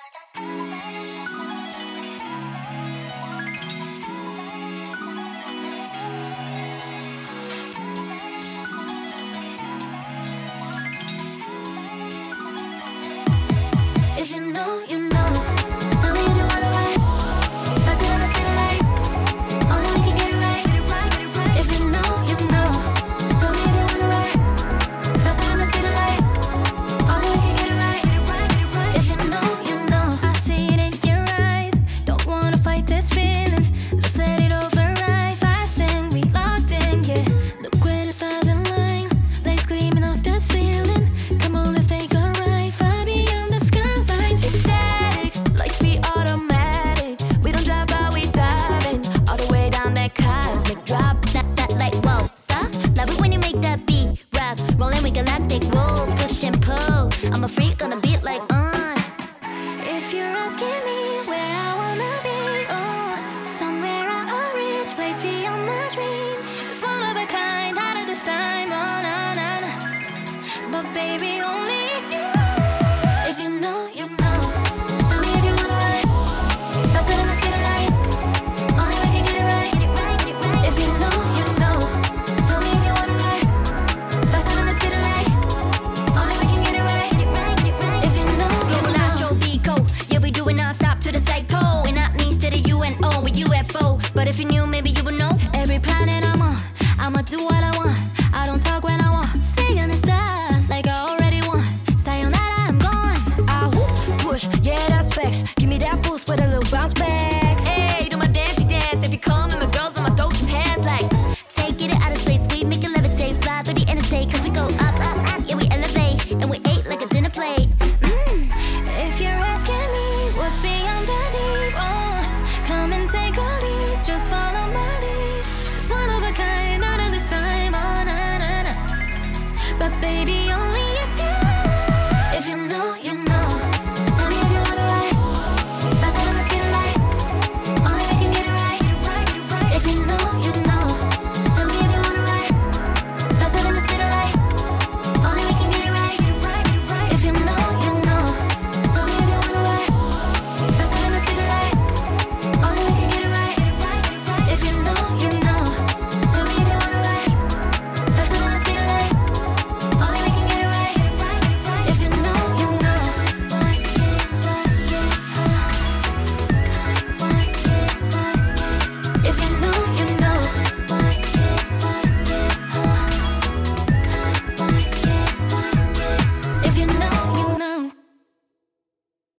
If you know, you know. Tell me if you wanna ride. Faster than the speed of light. Only we can get it right. If you know, you know. Tell me if you wanna ride. Faster than the speed of light. Only we can get it right. If you know, you know. I see it in your eyes. Don't wanna fight this feeling. Just let it override. Fast and we locked in, yeah. Look where the stars align. Lights gleaming off the ceiling. Come on, let's take a ride. Far beyond the skylines. Ecstatic, lights be automatic. We don't drive by, we diving. All the way down that cosmic drop. That like, whoa, stop. Love it when you make that beat rap. Rolling with galactic rules, push and pull. I'm a freak on a beat like, If you're asking me where I wanna be, somewhere out of reach, place beyond my dreams. It's one of a kind, out of this time, nah, nah, nah. But baby, only if you know, you know. Tell me if you wanna ride. Faster than the speed of light. Only we can get it right. If you know, you know. Tell me if you wanna ride. Faster than the speed of light. Only we can get it right. If you know, you Global know. Astro yeah, we do it non-stop to the psycho. And not needs to the UNO, we UFO. But if you knew, maybe you would know. Every planet I'm on, I'ma do what I want. I don't talk when I want. Stay on this path like I already won. Sayonara, I'm gone. Ah, whoop, swoosh, yeah, that's facts. Give me that boost with a little bounce back.